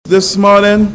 This morning,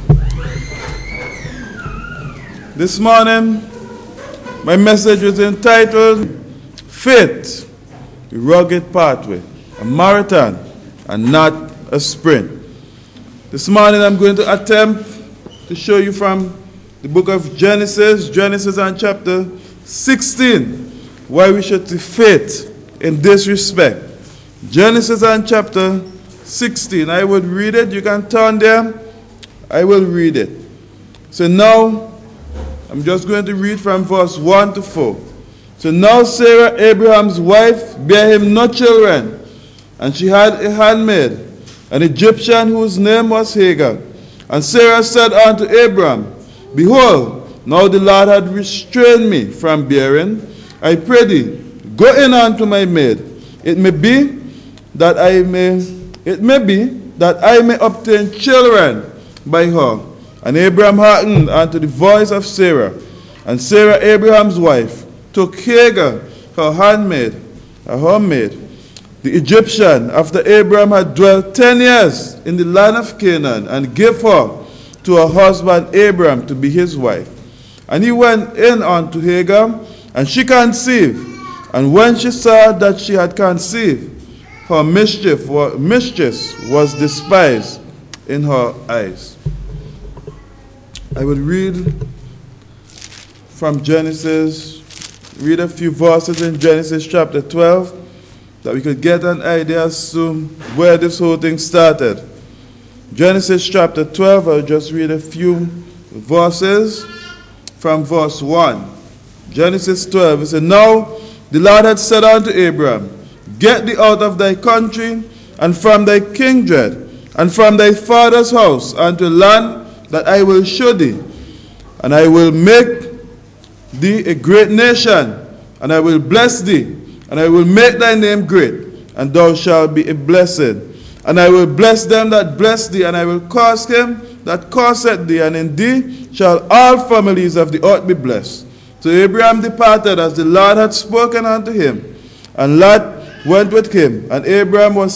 my message is entitled Faith, the Rugged Pathway, a marathon and not a sprint. This morning I'm going to attempt to show you from the book of Genesis and chapter 16, why we should see faith in this respect. Genesis and chapter 16. I will read it. You can turn there. I will read it. So now, I'm just going to read from verse 1 to 4. So now Sarah, Abraham's wife, bare him no children, and she had a handmaid, an Egyptian whose name was Hagar. And Sarah said unto Abraham, Behold, now the Lord had restrained me from bearing. I pray thee, go in unto my maid. It may be that I may obtain children by her. And Abraham hearkened unto the voice of Sarah. And Sarah, Abraham's wife, took Hagar, her handmaid, her maid, the Egyptian, after Abraham had dwelt 10 years in the land of Canaan, and gave her to her husband Abraham to be his wife. And he went in unto Hagar, and she conceived. And when she saw that she had conceived, her mischief was despised in her eyes. I will read from Genesis, read a few verses in Genesis chapter 12, that we could get an idea as to where this whole thing started. Genesis chapter 12, I'll just read a few verses from verse 1. Genesis 12, it says, Now the Lord had said unto Abraham, Get thee out of thy country, and from thy kindred, and from thy father's house, unto a land that I will show thee. And I will make thee a great nation, and I will bless thee, and I will make thy name great, and thou shalt be a blessing. And I will bless them that bless thee, and I will curse him that curseth thee, and in thee shall all families of the earth be blessed. So Abraham departed as the Lord had spoken unto him, and Lot went with him. And Abraham was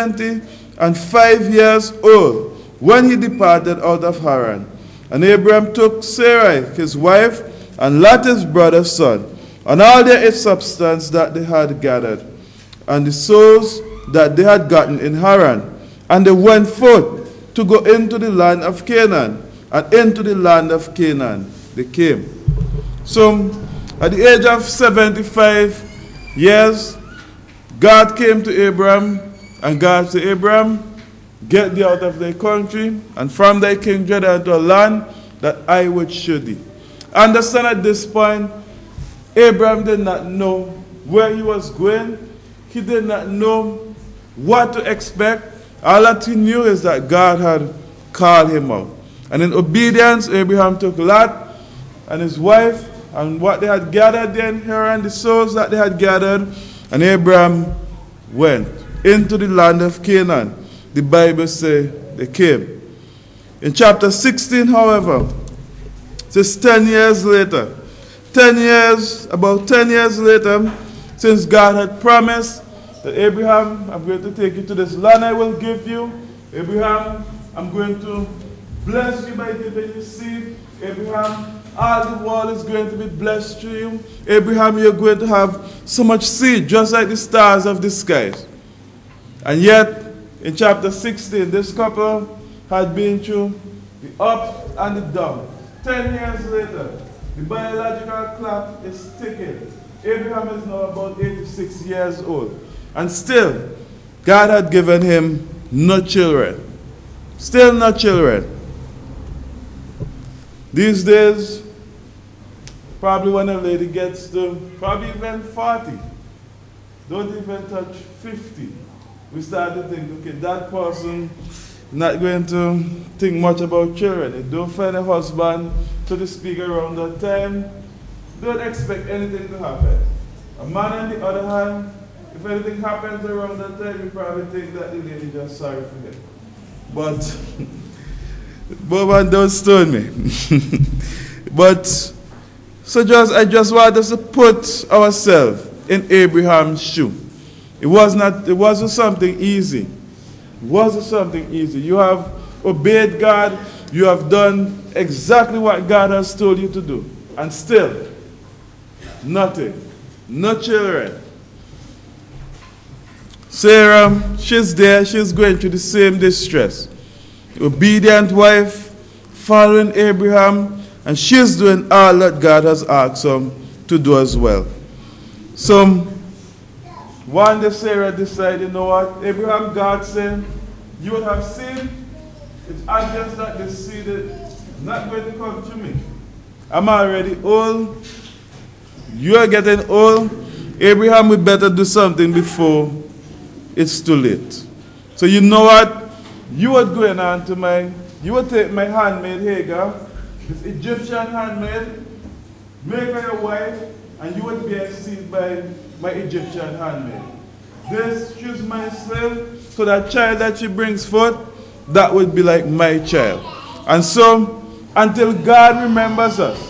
75 years old when he departed out of Haran. And Abraham took Sarai his wife, and Lot his brother's son, and all their substance that they had gathered, and the souls that they had gotten in Haran. And they went forth to go into the land of Canaan, and into the land of Canaan they came. So, at the age of 75 years, God came to Abraham, and God said, Abraham, get thee out of thy country, and from thy kindred unto a land that I would show thee. Understand, at this point, Abraham did not know where he was going. He did not know what to expect. All that he knew is that God had called him out. And in obedience, Abraham took Lot and his wife, and what they had gathered there in Haran, the souls that they had gathered, and Abraham went into the land of Canaan. The Bible says they came. In chapter 16, however, it says 10 years later, about 10 years later, since God had promised that Abraham, I'm going to take you to this land I will give you. Abraham, I'm going to bless you by giving you seed. Abraham, all the world is going to be blessed through you. Abraham, you're going to have so much seed, just like the stars of the skies. And yet, in chapter 16, this couple had been through the up and the down. 10 years later, the biological clock is ticking. Abraham is now about 86 years old. And still, God had given him no children. Still no children. These days, probably when a lady gets to probably even 40, don't even touch 50, we start to think, okay, that person not going to think much about children. If don't find a husband to speak around that time, don't expect anything to happen. A man, on the other hand, if anything happens around that time, you probably think that the lady just sorry for him. But Boban, don't stone me. But so I just want us to put ourselves in Abraham's shoe. It wasn't something easy. It wasn't something easy. You have obeyed God, you have done exactly what God has told you to do. And still, nothing. No children. Sarah, she's there, she's going through the same distress. Obedient wife, following Abraham, and she's doing all that God has asked her to do as well. So, one day Sarah decided, you know what, Abraham, God said, you would have seen, it's obvious that this seed is not going to come to me. I'm already old, you're getting old, Abraham, we better do something before it's too late. So you know what, you would go on to you would take my handmaid Hagar, this Egyptian handmaid, make her your wife, and you would be esteemed by my Egyptian handmaid. This, she's my slave, so that child that she brings forth, that would be like my child. And so, until God remembers us,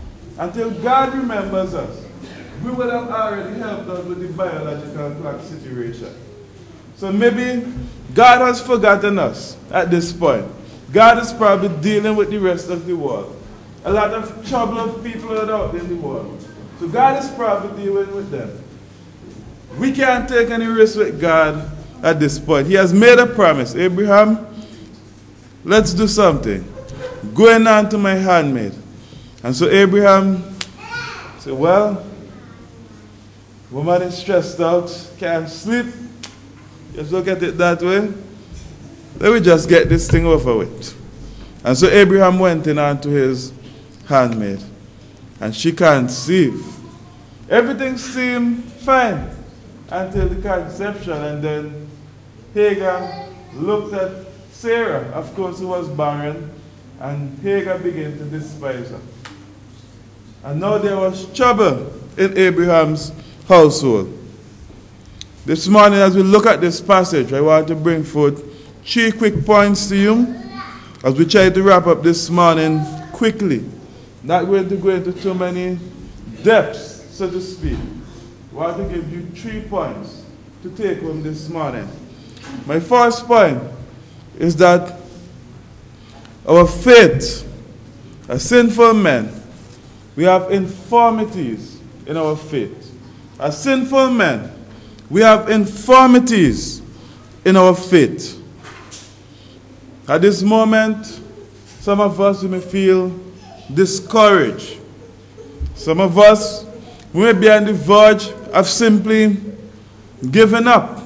we would have already helped us with the biological clock situation. So maybe God has forgotten us at this point. God is probably dealing with the rest of the world. A lot of troubled people are out in the world. So God is probably dealing with them. We can't take any risk with God at this point. He has made a promise. Abraham, let's do something. Going on to my handmaid. And so Abraham said, well, woman is stressed out, can't sleep. Just look at it that way. Let me just get this thing over with. And so Abraham went in onto his handmaid. And she conceived. Everything seemed fine until the conception. And then Hagar looked at Sarah, of course, who was barren. And Hagar began to despise her. And now there was trouble in Abraham's household. This morning, as we look at this passage, I want to bring forth 3 quick points to you as we try to wrap up this morning quickly. Not going to go into too many depths, so to speak. I want to give you 3 points to take home this morning. My first point is that our faith, as sinful men, we have infirmities in our faith. As sinful men, we have infirmities in our faith. At this moment, some of us may feel discouraged. Some of us may be on the verge of simply giving up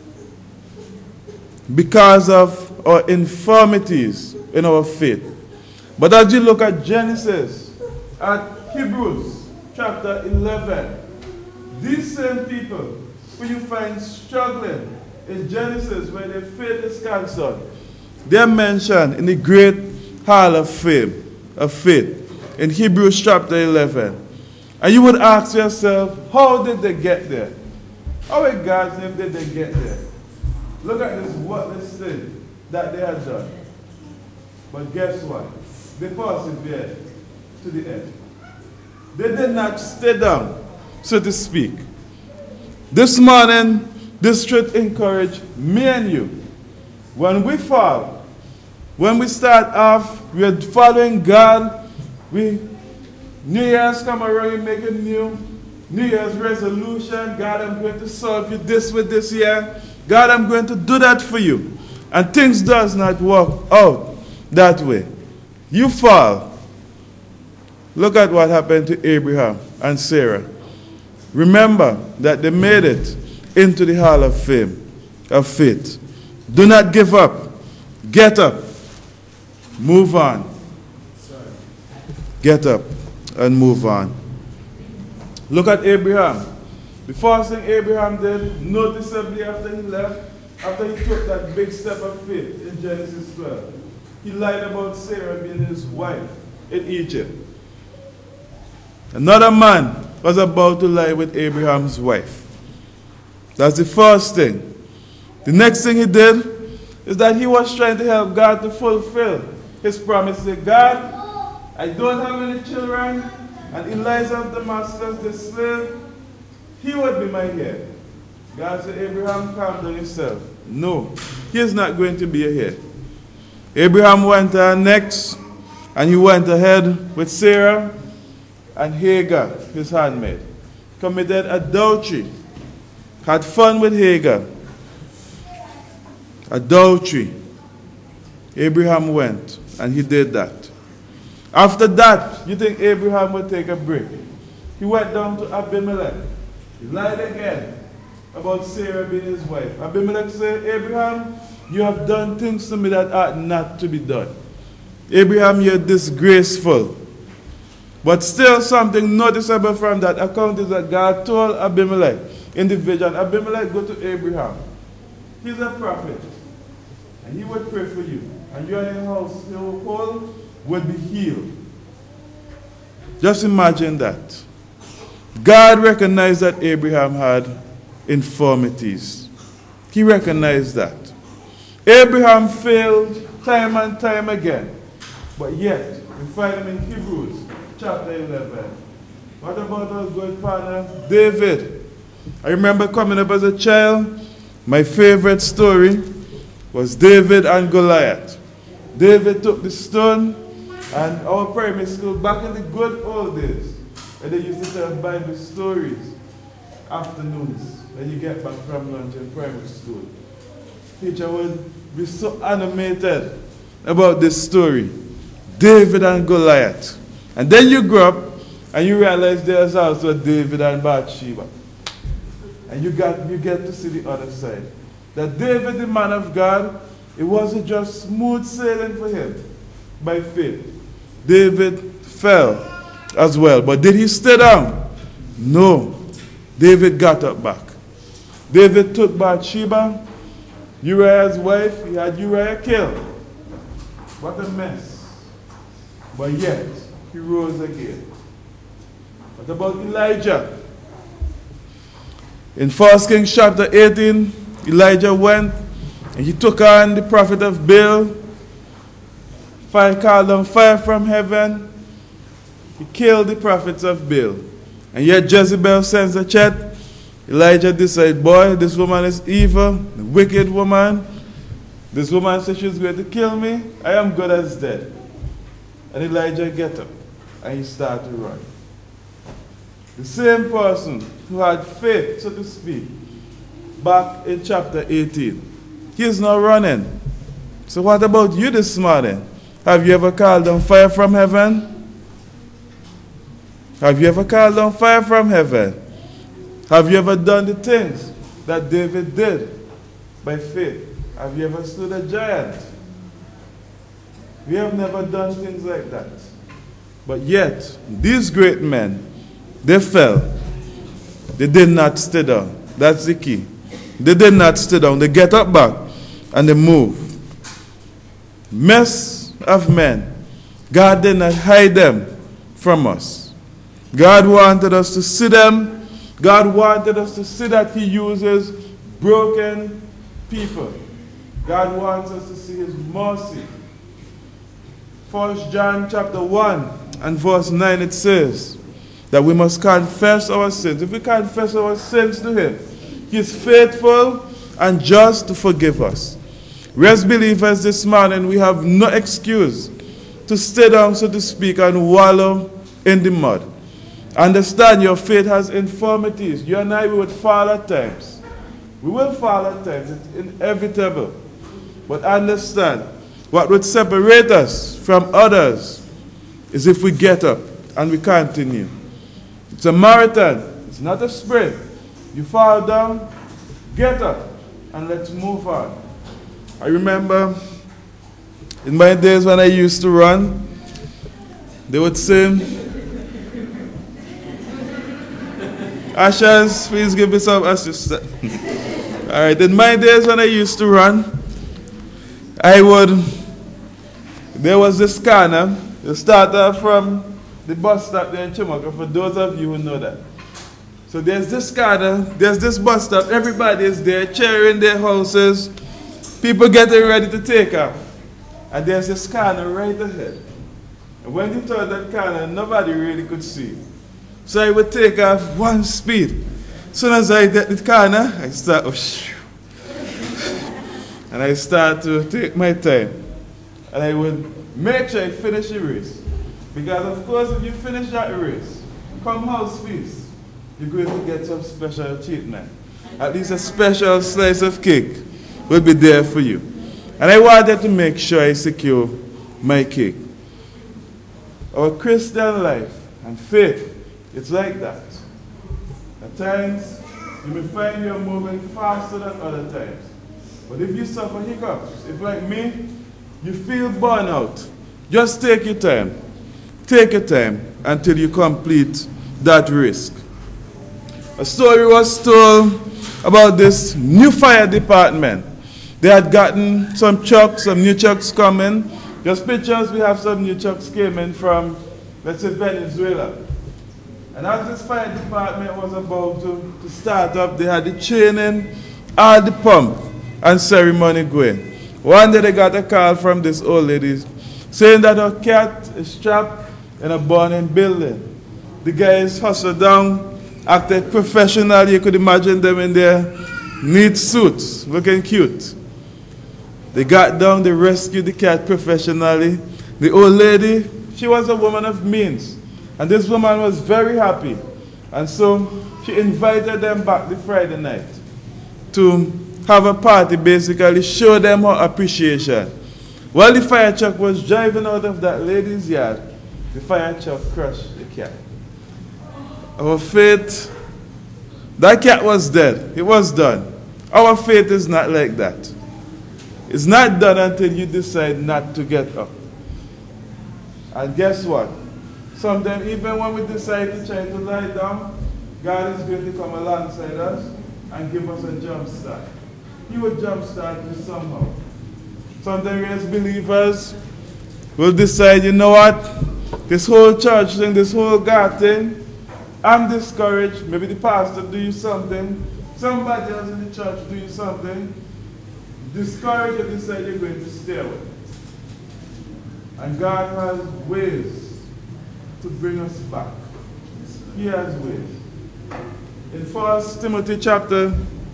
because of our infirmities in our faith. But as you look at Genesis, at Hebrews chapter 11, these same people who you find struggling in Genesis where their faith is concerned, they're mentioned in the great hall of fame, of faith, in Hebrews chapter 11. And you would ask yourself, how did they get there? How in God's name did they get there? Look at this worthless thing that they had done. But guess what? They persevered to the end. They did not stay down, so to speak. This morning, this should encourage me and you. When we fall, when we start off, we are following God. New Year's come around, you make a New Year's resolution. God, I'm going to solve you this with this year. God, I'm going to do that for you. And things does not work out that way. You fall. Look at what happened to Abraham and Sarah. Remember that they made it into the hall of fame, of faith. Do not give up. Get up. Move on. Get up and move on. Look at Abraham. The first thing Abraham did, noticeably after he left, after he took that big step of faith in Genesis 12, he lied about Sarah being his wife in Egypt. Another man was about to lie with Abraham's wife. That's the first thing. The next thing he did is that he was trying to help God to fulfill his promise. He said, God, I don't have any children, and Elijah of Damascus, the slave, he would be my heir. God said, Abraham, calm down yourself. No, he is not going to be a heir. Abraham went next, and he went ahead with Sarah and Hagar, his handmaid. Committed adultery. Had fun with Hagar. Adultery. Abraham went, and he did that. After that, you think Abraham would take a break? He went down to Abimelech. He lied again about Sarah being his wife. Abimelech said, Abraham, you have done things to me that ought not to be done. Abraham, you're disgraceful. But still something noticeable from that account is that God told Abimelech in the vision, Abimelech, go to Abraham. He's a prophet. And he would pray for you. And your house, your home would be healed. Just imagine that. God recognized that Abraham had infirmities. He recognized that. Abraham failed time and time again. But yet, we find him in Hebrews chapter 11. What about our good partner, David? I remember coming up as a child, my favorite story was David and Goliath. David took the stone, and our primary school, back in the good old days, where they used to tell Bible stories afternoons when you get back from lunch in primary school. Teacher would be so animated about this story, David and Goliath. And then you grow up and you realize there's also David and Bathsheba. And you get to see the other side. That David, the man of God, it wasn't just smooth sailing for him by faith. David fell as well. But did he stay down? No. David got up back. David took Bathsheba, Uriah's wife. He had Uriah killed. What a mess. But yet, he rose again. What about Elijah? In 1 Kings chapter 18, Elijah went and he took on the prophet of Baal. Fire called on fire from heaven. He killed the prophets of Baal. And yet Jezebel sends a chat. Elijah decided, boy, this woman is evil, a wicked woman. This woman says she's going to kill me. I am good as dead. And Elijah get up and he started to run. The same person who had faith, so to speak, back in chapter 18. He is now running. So what about you this morning? Have you ever called on fire from heaven? Have you ever called on fire from heaven? Have you ever done the things that David did by faith? Have you ever stood a giant? We have never done things like that. But yet, these great men, they fell. They did not stay down. That's the key. They did not stay down. They get up back and they move. Mess of men. God did not hide them from us. God wanted us to see them. God wanted us to see that He uses broken people. God wants us to see His mercy. 1 John chapter 1 and verse 9, it says that we must confess our sins. If we confess our sins to Him, He is faithful and just to forgive us. We as believers this morning, we have no excuse to stay down, so to speak, and wallow in the mud. Understand your faith has infirmities. You and I, we would fall at times. We will fall at times. It's inevitable. But understand, what would separate us from others is if we get up and we continue. It's a marathon. It's not a sprint. You fall down, get up, and let's move on. I remember in my days when I used to run, they would sing, Ashes, please give me some assistance. All right, in my days when I used to run, there was this scanner. You start off from the bus stop there in Chimoka, for those of you who know that. So there's this scanner, there's this bus stop, everybody is there, cheering their houses, people getting ready to take off. And there's a scanner right ahead. And when you turn that corner, nobody really could see. So I would take off one speed. As soon as I get the corner, I start, and I start to take my time. and I would make sure I finish the race. Because of course, if you finish that race, come house feast, you're going to get some special treatment. At least a special slice of cake will be there for you. And I wanted to make sure I secure my cake. Our Christian life and faith, it's like that. At times, you may find you're moving faster than other times. But if you suffer hiccups, if like me, you feel burnout, just take your time. Take your time until you complete that race. A story was told about this new fire department. They had gotten some trucks, some new trucks coming. Just pictures, we have some new trucks came in from, let's say, Venezuela. And as this fire department was about to start up, they had the training, all the pump and ceremony going. One day they got a call from this old lady saying that her cat is trapped in a burning building. The guys hustled down, acted professional. You could imagine them in their neat suits, looking cute. They got down, they rescued the cat professionally. The old lady, she was a woman of means. And this woman was very happy. And so she invited them back the Friday night to have a party, basically show them her appreciation. While the fire truck was driving out of that lady's yard, the fire truck crushed the cat. Our faith, that cat was dead. It was done. Our faith is not like that. It's not done until you decide not to get up. And guess what? Sometimes even when we decide to try to lie down, God is going to come alongside us and give us a jump start. He will jump start you somehow. Sometimes we as believers will decide, you know what? This whole church thing, this whole God thing, I'm discouraged. Maybe the pastor do you something. Somebody else in the church do you something. Discouraged and decide you're going to stay away. And God has ways to bring us back. He has ways. In 1 Timothy chapter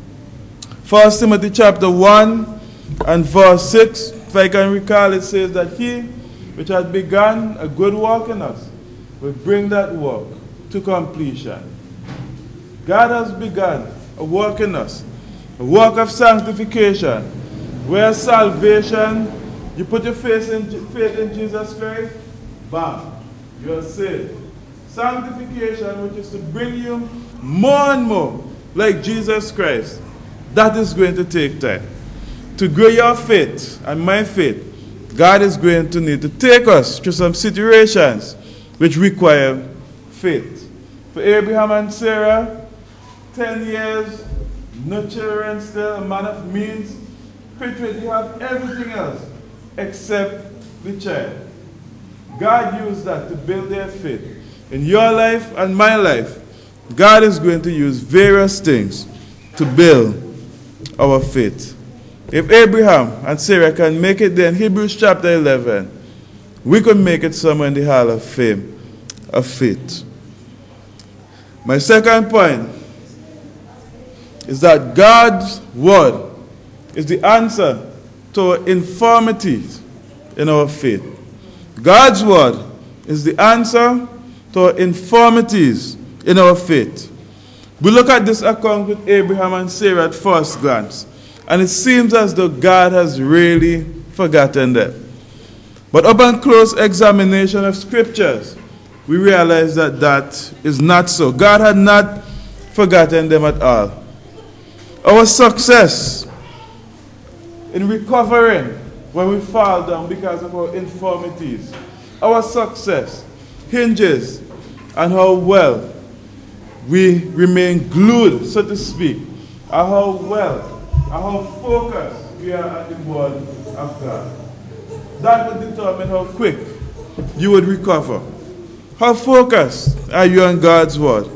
1 and verse 6, if I can recall, it says that he which had begun a good work in us will bring that work to completion. God has begun a work in us, a work of sanctification, where salvation, you put your faith in Jesus Christ, bam, you're saved. Sanctification, which is to bring you more and more like Jesus Christ, that is going to take time. To grow your faith and my faith, God is going to need to take us through some situations which require faith. For Abraham and Sarah, 10 years, no children still, a man of means, Patriot, you have everything else except the child. God used that to build their faith. In your life and my life, God is going to use various things to build our faith. If Abraham and Sarah can make it there in Hebrews chapter 11, we can make it somewhere in the Hall of Fame of faith. My second point is that God's word is the answer to our infirmities in our faith. God's word is the answer to our infirmities in our faith. We look at this account with Abraham and Sarah at first glance, and it seems as though God has really forgotten them. But upon close examination of scriptures, we realize that that is not so. God had not forgotten them at all. Our success in recovering when we fall down because of our infirmities, our success hinges on how well we remain glued, so to speak, and how well and how focused we are on the word of God. That will determine how quick you would recover. How focused are you on God's word?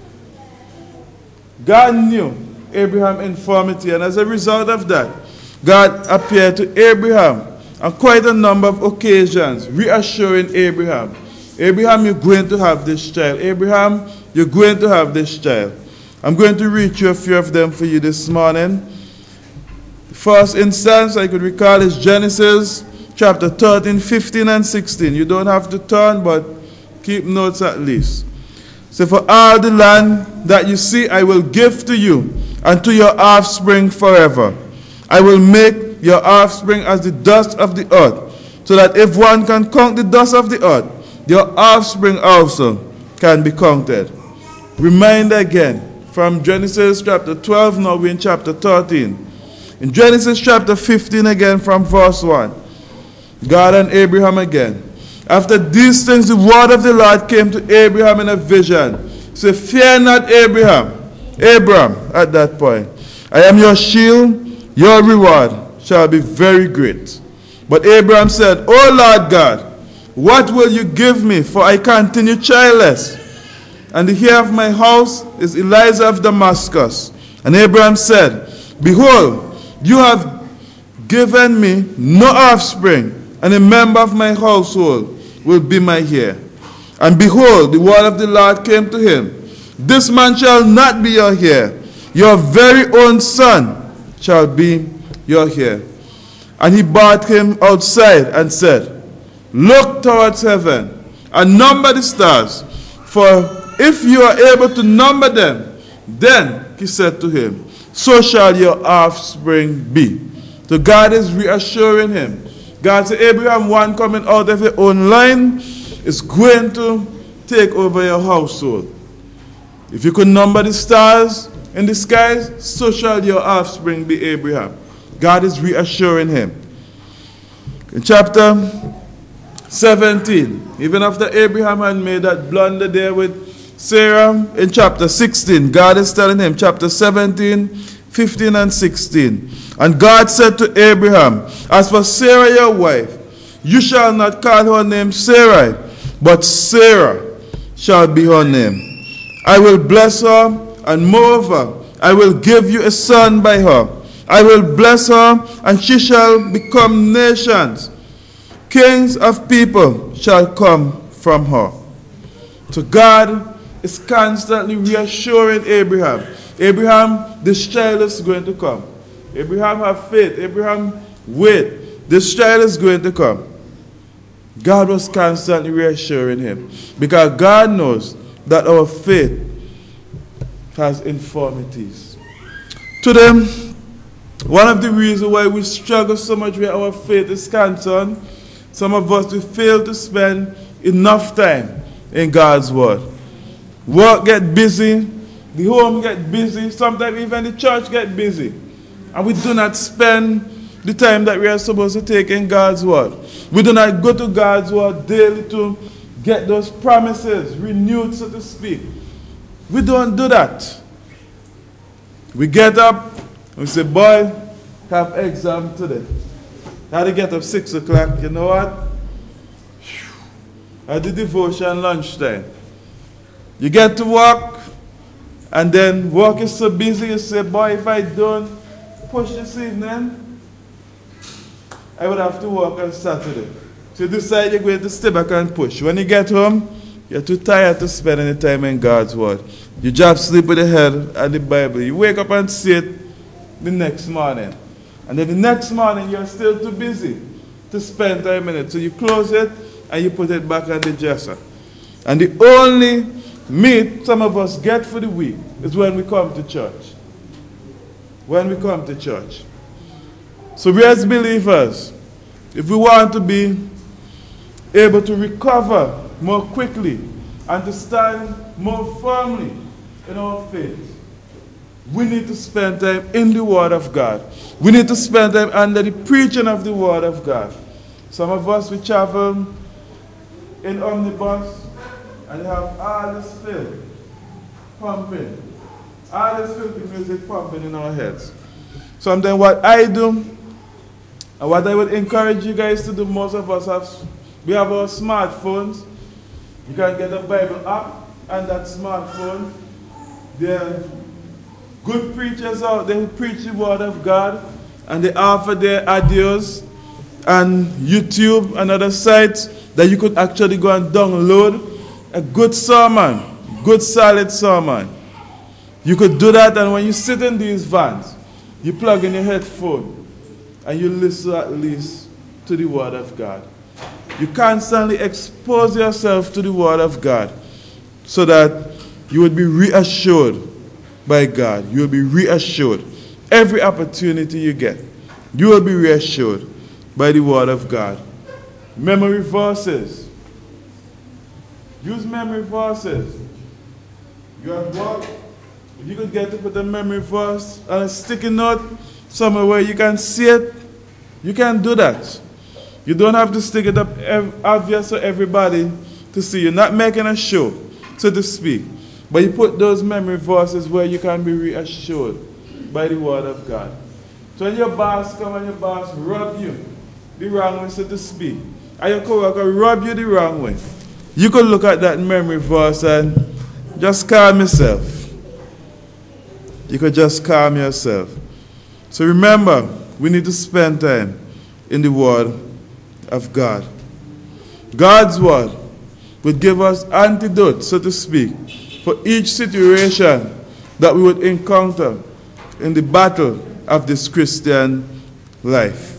God knew Abraham's infirmity, and as a result of that, God appeared to Abraham on quite a number of occasions, reassuring Abraham, Abraham, you're going to have this child. Abraham, you're going to have this child. I'm going to read you a few of them for you this morning. The first instance I could recall is Genesis chapter 13, 15 and 16. You don't have to turn, but keep notes at least. So for all the land that you see, I will give to you and to your offspring forever. I will make your offspring as the dust of the earth, so that if one can count the dust of the earth, your offspring also can be counted. Reminder again, from Genesis chapter 12, now we're in chapter 13. In Genesis chapter 15 again, from verse 1, God and Abraham again. After these things, the word of the Lord came to Abraham in a vision. Say, fear not, Abraham, at that point. I am your shield, your reward shall be very great. But Abraham said, O Lord God, what will you give me, for I continue childless? And the heir of my house is Eliezer of Damascus. And Abraham said, behold, you have given me no offspring, and a member of my household will be my heir. And behold, the word of the Lord came to him, this man shall not be your heir, your very own son shall be your heir. And he brought him outside and said, look towards heaven and number the stars, for if you are able to number them, then, he said to him, so shall your offspring be. So God is reassuring him. God said, Abraham, one coming out of your own line is going to take over your household. If you could number the stars in the skies, so shall your offspring be, Abraham. God is reassuring him. In chapter 17, even after Abraham had made that blunder there with Sarah, in chapter 16, God is telling him, chapter 17, 15 and 16. And God said to Abraham, as for Sarah your wife, you shall not call her name Sarai, but Sarah shall be her name. I will bless her, and moreover, I will give you a son by her. I will bless her, and she shall become nations. Kings of people shall come from her. So God is constantly reassuring Abraham. Abraham, this child is going to come. Abraham, have faith. Abraham, wait. This child is going to come. God was constantly reassuring him, because God knows that our faith has infirmities. To them, one of the reasons why we struggle so much with our faith is concerned, some of us, we fail to spend enough time in God's word. Work get busy, the home get busy, sometimes even the church get busy. And we do not spend the time that we are supposed to take in God's word. We do not go to God's word daily to get those promises renewed, so to speak. We don't do that. We get up and we say, boy, have exam today. I had to get up 6 o'clock. You know what? I did devotion lunchtime. You get to work, and then work is so busy, you say, boy, if I don't push this evening, I would have to work on Saturday. So you decide you're going to stay back and push. When you get home, you're too tired to spend any time in God's word. You drop sleep with the head at the Bible. You wake up and see it the next morning. And then the next morning, you're still too busy to spend time in it. So you close it and you put it back on the dresser. And the only meat some of us get for the week is when we come to church. When we come to church. So we as believers, if we want to be able to recover more quickly and to stand more firmly in our faith, we need to spend time in the Word of God. We need to spend time under the preaching of the Word of God. Some of us, we travel in omnibus and have all this filth pumping. All this filthy music pumping in our heads. Sometimes what I do, and what I would encourage you guys to do, most of us we have our smartphones. You can get a Bible app on that smartphone. There are good preachers out there who preach the Word of God, and they offer their audios on YouTube and other sites that you could actually go and download a good sermon, good solid sermon. You could do that, and when you sit in these vans, you plug in your headphone and you listen at least to the Word of God. You constantly expose yourself to the Word of God so that you would be reassured by God. You will be reassured. Every opportunity you get, you will be reassured by the Word of God. Memory verses. Use memory verses. You have what? If you could get to put a memory verse on a sticky note somewhere where you can see it, you can do that. You don't have to stick it up obvious for everybody to see. You're not making a show, so to speak. But you put those memory verses where you can be reassured by the Word of God. So when your boss comes and your boss rub you the wrong way, so to speak, and your coworker rub you the wrong way, you could look at that memory verse and just calm yourself. You could just calm yourself. So remember, we need to spend time in the Word of God. God's Word would give us antidote, so to speak, for each situation that we would encounter in the battle of this Christian life.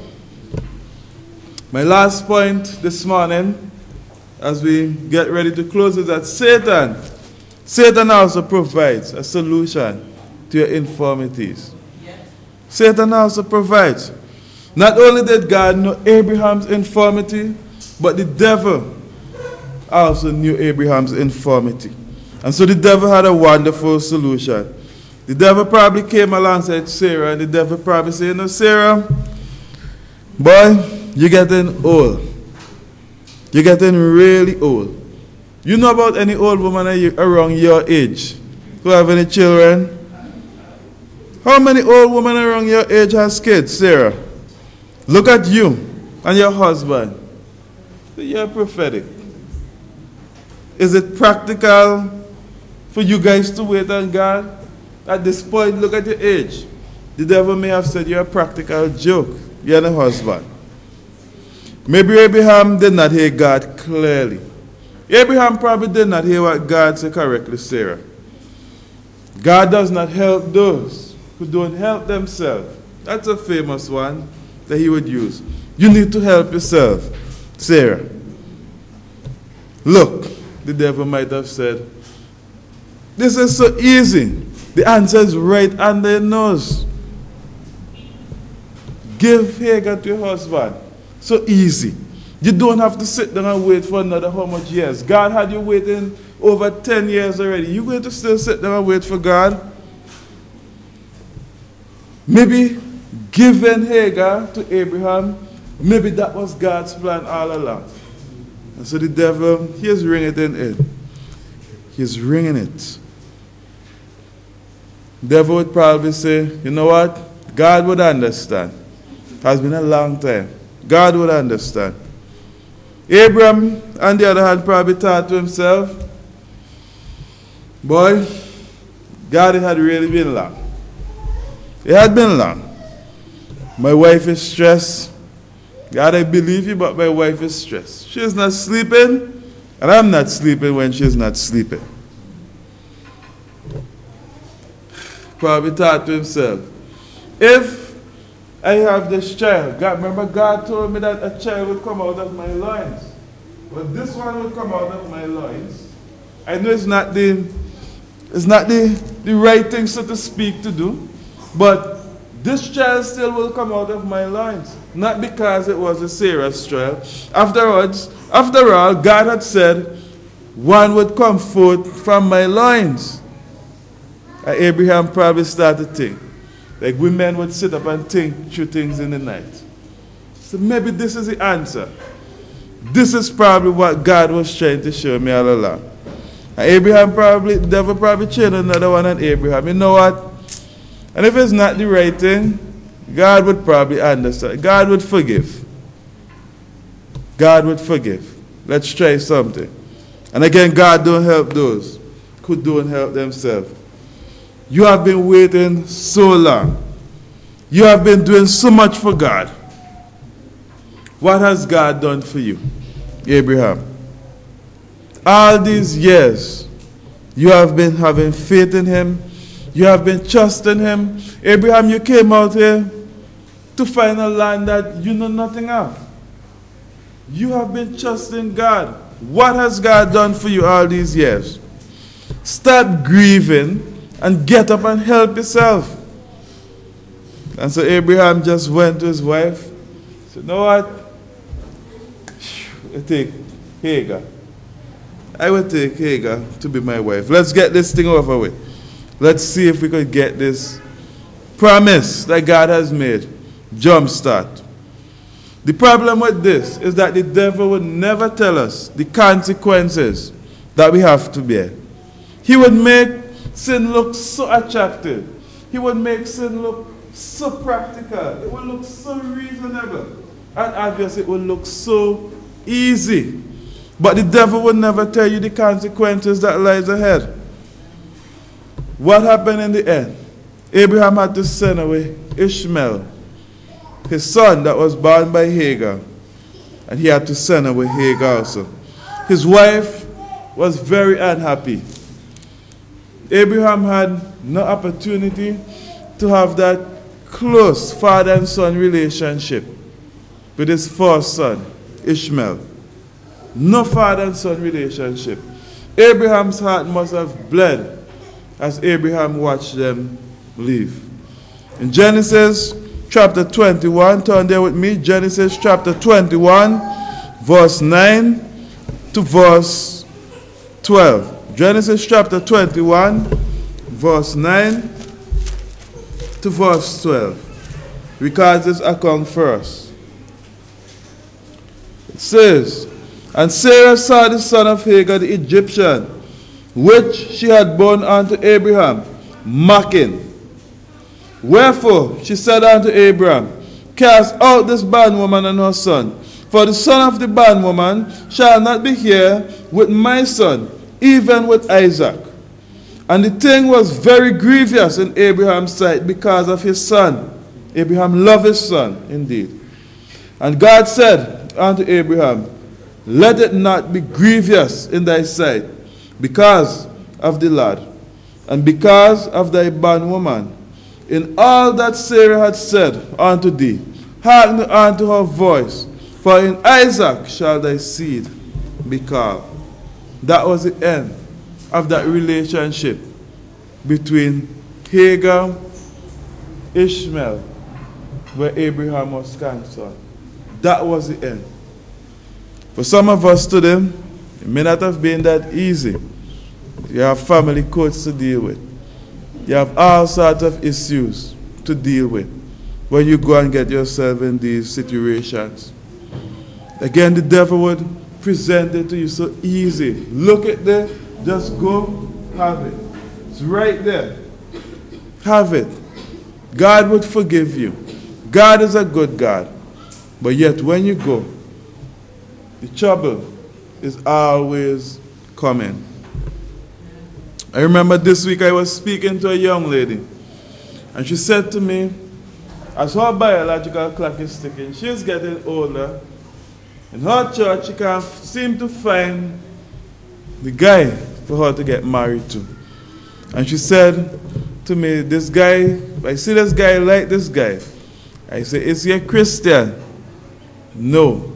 My last point this morning, as we get ready to close, is that Satan also provides a solution to your infirmities. Satan also provides. Not only did God know Abraham's infirmity, but the devil also knew Abraham's infirmity. And so the devil had a wonderful solution. The devil probably came alongside Sarah, and the devil probably said, Sarah, boy, you're getting old. You're getting really old. You know about any old woman around your age who have any children? How many old women around your age has kids, Sarah? Look at you and your husband. You're prophetic. Is it practical for you guys to wait on God? At this point, look at your age. The devil may have said you're a practical joke. You're a husband. Maybe Abraham did not hear God clearly. Abraham probably did not hear what God said correctly, Sarah. God does not help those who don't help themselves. That's a famous one that he would use. You need to help yourself, Sarah. Look, the devil might have said, this is so easy. The answer is right under your nose. Give Hagar to your husband. So easy. You don't have to sit down and wait for another how much years. God had you waiting over 10 years already. You going to still sit down and wait for God? Maybe giving Hagar to Abraham, maybe that was God's plan all along. And so the devil, he is ringing it in. He's ringing it. The devil would probably say, you know what? God would understand. It has been a long time. God would understand. Abraham, on the other hand, probably thought to himself, boy, God, it had really been long. It had been long. My wife is stressed. God, I believe you, but my wife is stressed. She's not sleeping, and I'm not sleeping when she's not sleeping. Probably thought to himself, if I have this child, God, remember God told me that a child would come out of my loins. But this one will come out of my loins. I know it's not the right thing, so to speak, to do, but this child still will come out of my loins. Not because it was a Sarah's child. After all, God had said, one would come forth from my loins. And Abraham probably started to think. Like women would sit up and think through things in the night. So maybe this is the answer. This is probably what God was trying to show me all along. And Abraham probably, the devil probably chained another one on Abraham. You know what? And if it's not the right thing, God would probably understand. God would forgive. God would forgive. Let's try something. And again, God don't help those who don't help themselves. You have been waiting so long. You have been doing so much for God. What has God done for you, Abraham? All these years, you have been having faith in him. You have been trusting him. Abraham, you came out here to find a land that you know nothing of. You have been trusting God. What has God done for you all these years? Stop grieving and get up and help yourself. And so Abraham just went to his wife. He said, you know what? I take Hagar. I will take Hagar to be my wife. Let's get this thing over with. Let's see if we could get this promise that God has made jumpstart. The problem with this is that the devil would never tell us the consequences that we have to bear. He would make sin look so attractive. He would make sin look so practical. It would look so reasonable. And obviously it would look so easy. But the devil would never tell you the consequences that lies ahead. What happened in the end? Abraham had to send away Ishmael, his son that was born by Hagar. And he had to send away Hagar also. His wife was very unhappy. Abraham had no opportunity to have that close father and son relationship with his first son, Ishmael. No father and son relationship. Abraham's heart must have bled as Abraham watched them leave. In Genesis chapter 21, turn there with me, Genesis chapter 21, verse 9 to verse 12. Genesis chapter 21, verse 9 to verse 12. Records this account first. It says, and Sarah saw the son of Hagar the Egyptian, which she had borne unto Abraham, mocking. Wherefore she said unto Abraham, cast out this bondwoman and her son, for the son of the bondwoman shall not be here with my son, even with Isaac. And the thing was very grievous in Abraham's sight because of his son. Abraham loved his son, indeed. And God said unto Abraham, let it not be grievous in thy sight because of the lad, and because of thy bondwoman. In all that Sarah had said unto thee, hearken unto her voice, for in Isaac shall thy seed be called. That was the end of that relationship between Hagar, Ishmael, where Abraham was concerned. That was the end. For some of us today, it may not have been that easy. You have family courts to deal with. You have all sorts of issues to deal with when you go and get yourself in these situations. Again, the devil would present it to you so easy. Look at this, just go, have it. It's right there. Have it. God would forgive you. God is a good God. But yet when you go, the trouble is always coming. I remember this week I was speaking to a young lady, and she said to me, as her biological clock is ticking, she's getting older. In her church, she can't seem to find the guy for her to get married to. And she said to me, this guy, I see this guy like this guy. I say, is he a Christian? No.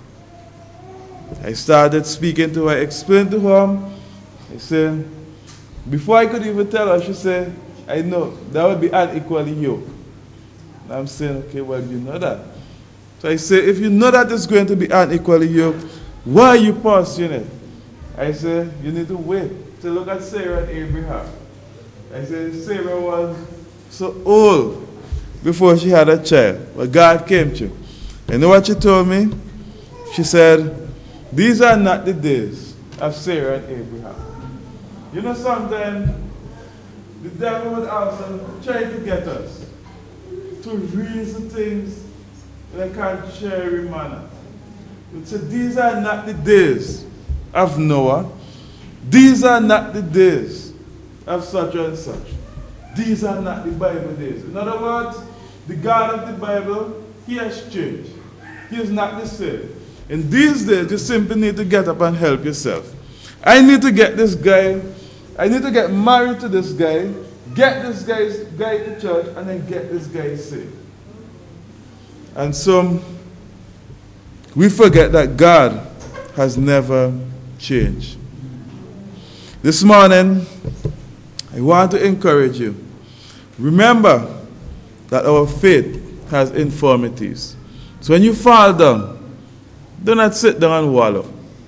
I started speaking to her, explained to her. I said, before I could even tell her, she said, I know, that would be unequally yoked. And I'm saying, okay, well, you know that. So I say, if you know that it's going to be unequally yoked, why are you pursuing it? I say, you need to wait to look at Sarah and Abraham. I said, Sarah was so old before she had a child. But God came to. You know what she told me? She said, these are not the days of Sarah and Abraham. You know, sometimes the devil would also try to get us to reason things in a contrary manner. He would say, these are not the days of Noah. These are not the days of such and such. These are not the Bible days. In other words, the God of the Bible, he has changed. He is not the same. In these days, you simply need to get up and help yourself. I need to get this guy, I need to get married to this guy, get this guy to church, and then get this guy saved. And so we forget that God has never changed. This morning, I want to encourage you. Remember that our faith has infirmities. So when you fall down, do not sit down and wallow.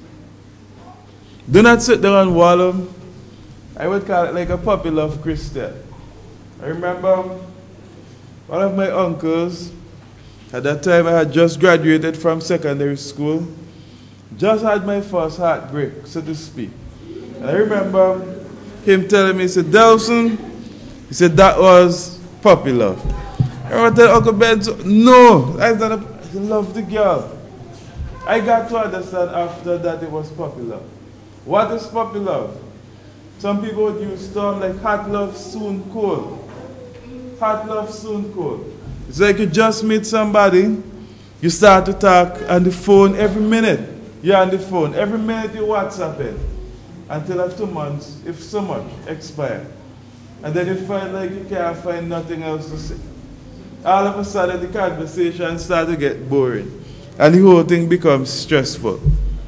Do not sit down and wallow. I would call it like a puppy love Christian. I remember one of my uncles, at that time I had just graduated from secondary school, just had my first heartbreak, so to speak. And I remember him telling me, he said, Delson, he said, that was puppy love. I remember telling Uncle Ben, no, I love the girl. I got to understand after that it was puppy love. What is puppy love? Some people would use terms like hot love, soon cold. Hot love, soon cold. It's like you just meet somebody, you start to talk on the phone every minute. You're on the phone. Every minute you WhatsApp it. Until at 2 months, if so much, expire. And then you find like you can't find nothing else to say. All of a sudden the conversation starts to get boring. And the whole thing becomes stressful.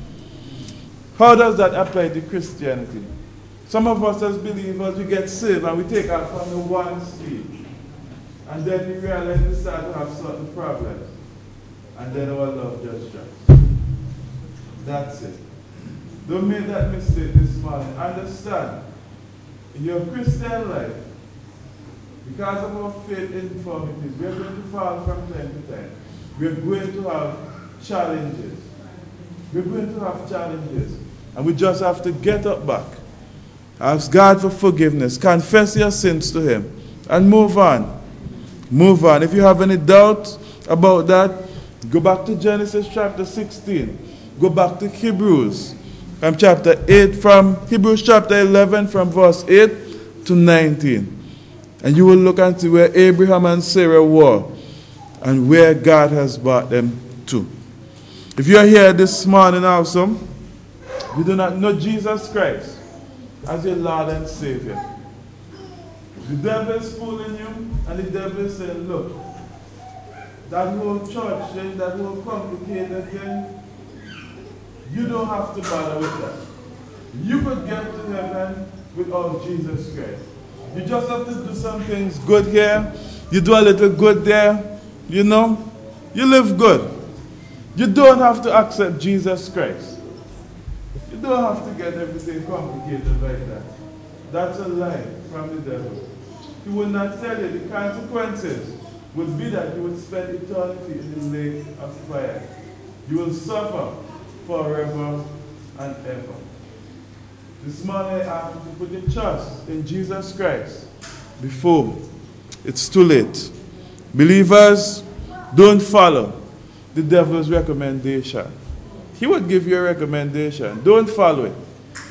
How does that apply to Christianity? Some of us as believers, we get saved and we take out from the one stage. And then we realize we start to have certain problems. And then our love just drops. That's it. Don't make that mistake this morning. Understand, in your Christian life, because of our faith infirmities, we are going to fall from time to time. We are going to have challenges. We're going to have challenges. And we just have to get up back. Ask God for forgiveness. Confess your sins to Him. And move on. Move on. If you have any doubt about that, go back to Genesis chapter 16. Go back to Hebrews from chapter 8, from Hebrews chapter 11, from verse 8 to 19. And you will look and see where Abraham and Sarah were and where God has brought them to. If you are here this morning also, you do not know Jesus Christ as your Lord and Savior. The devil is fooling you, and the devil is saying, look, that whole church thing, that whole complicated thing, you don't have to bother with that. You could get to heaven without Jesus Christ. You just have to do some things good here. You do a little good there. You know, you live good. You don't have to accept Jesus Christ. You don't have to get everything complicated like that. That's a lie from the devil. He would not tell you the consequences would be that you would spend eternity in the lake of fire. You will suffer forever and ever. This morning I ask you to put your trust in Jesus Christ before it's too late. Believers, don't follow the devil's recommendation. He would give you a recommendation. Don't follow it.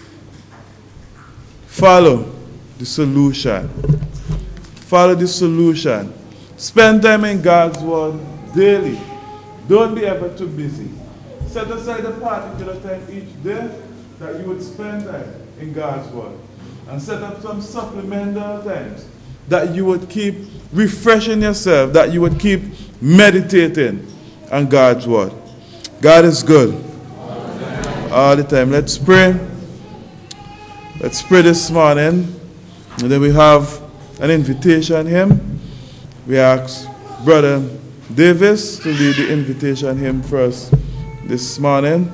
Follow the solution. Follow the solution. Spend time in God's word daily. Don't be ever too busy. Set aside a particular time each day that you would spend time in God's word. And set up some supplemental times that you would keep refreshing yourself, that you would keep meditating on God's word. God is good. Amen. All the time. Let's pray. Let's pray this morning. And then we have an invitation hymn. We ask Brother Davis to lead the invitation hymn for us this morning.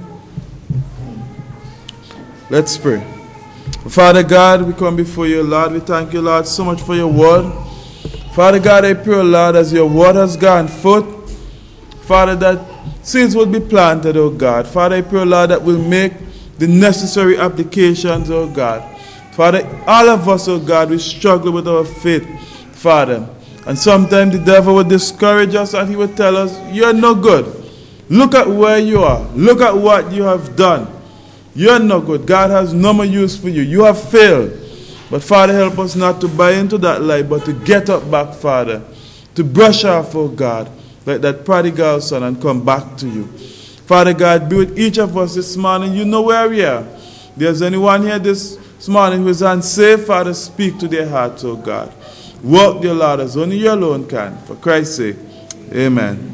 Let's pray. Father God, we come before you, Lord. We thank you, Lord, so much for your word. Father God, I pray, Lord, as your word has gone forth, Father, that seeds will be planted, oh God. Father, I pray, Lord, that we'll make the necessary applications, oh God. Father, all of us, oh God, we struggle with our faith, Father. And sometimes the devil will discourage us and he will tell us, you're no good. Look at where you are. Look at what you have done. You're no good. God has no more use for you. You have failed. But Father, help us not to buy into that lie, but to get up back, Father. To brush off, oh God, like that prodigal son and come back to you. Father God, be with each of us this morning. You know where we are. There's anyone here this morning who is unsafe, Father, speak to their hearts, oh God. Work, dear Lord, as only you alone can. For Christ's sake, amen.